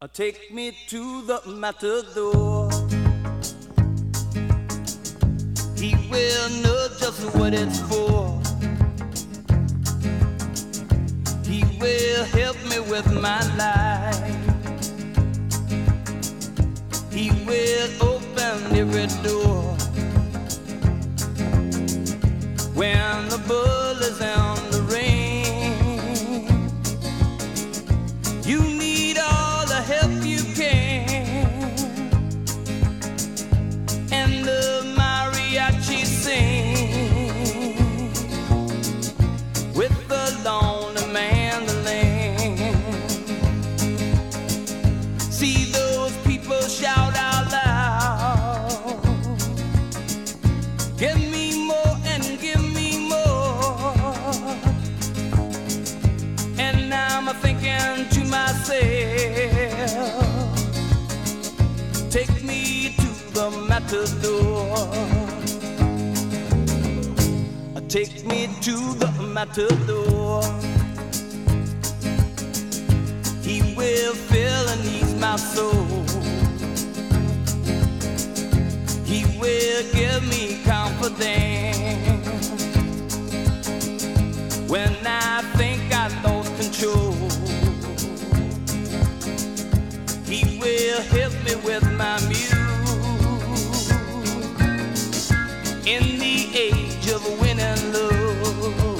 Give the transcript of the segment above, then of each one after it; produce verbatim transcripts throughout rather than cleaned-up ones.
Uh, Take me to the matador. He will know just what it's for. He will help me with my life. He will open every door. When the bull is in the rain, you need all the help you can. And the mariachi sing with the lonely mandolin. See those people shout out loud, give me more and give me more. And I'm thinking to myself, take me to the matador. Take me to the matador. He will fill and ease my soul. He will give me confidence when I think I lost control. He will help me with my muse in the age of winning love,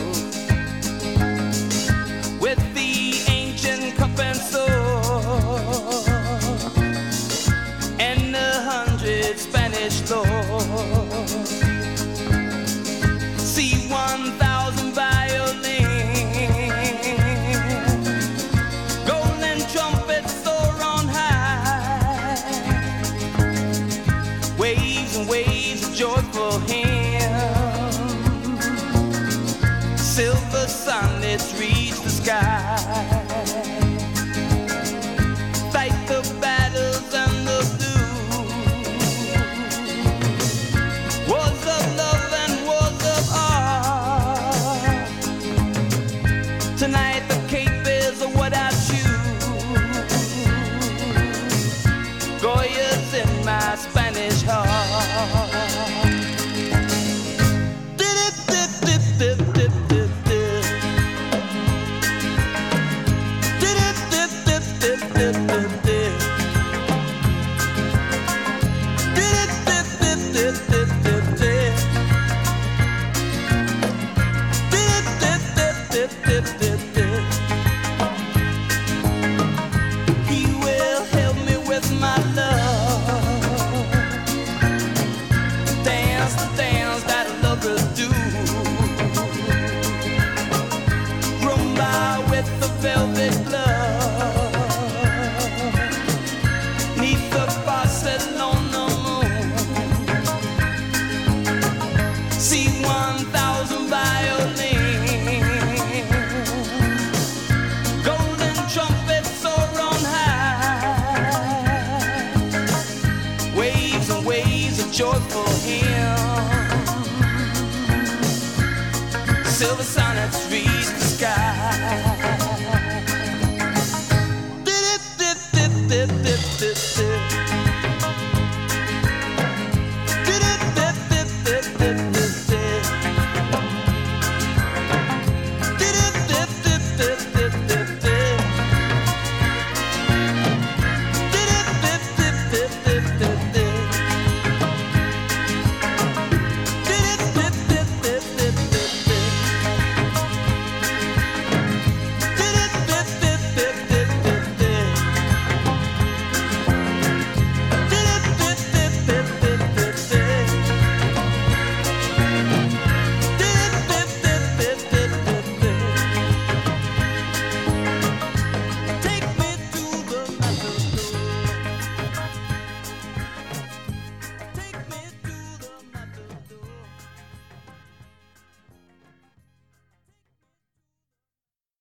with the ancient cup and sword and a hundred Spanish lords. See one thousand violins, golden trumpets soar on high, waves and waves of joyful hymns, silver sunlets reach the sky. Fight the battles and the blues, wars of love and wars of art. Tonight the cape is what I choose. Goya's in my Spanish heart. Did it, did, did, did, did, did, did.